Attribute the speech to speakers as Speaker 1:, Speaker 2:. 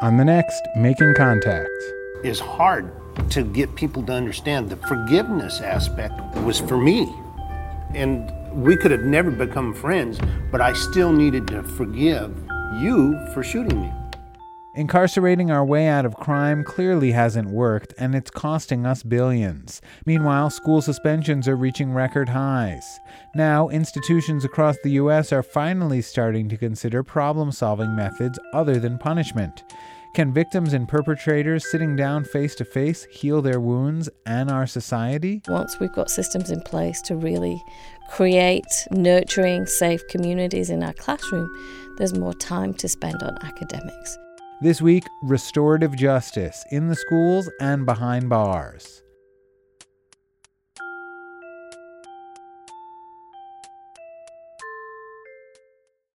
Speaker 1: on the next Making Contact.
Speaker 2: It's hard to get people to understand the forgiveness aspect was for me. And we could have never become friends, but I still needed to forgive you for shooting me.
Speaker 1: Incarcerating our way out of crime clearly hasn't worked, and it's costing us billions. Meanwhile, school suspensions are reaching record highs. Now, institutions across the U.S. are finally starting to consider problem-solving methods other than punishment. Can victims and perpetrators sitting down face-to-face heal their wounds and our society?
Speaker 3: Once we've got systems in place to really create nurturing, safe communities in our classroom, there's more time to spend on academics.
Speaker 1: This week, restorative justice in the schools and behind bars.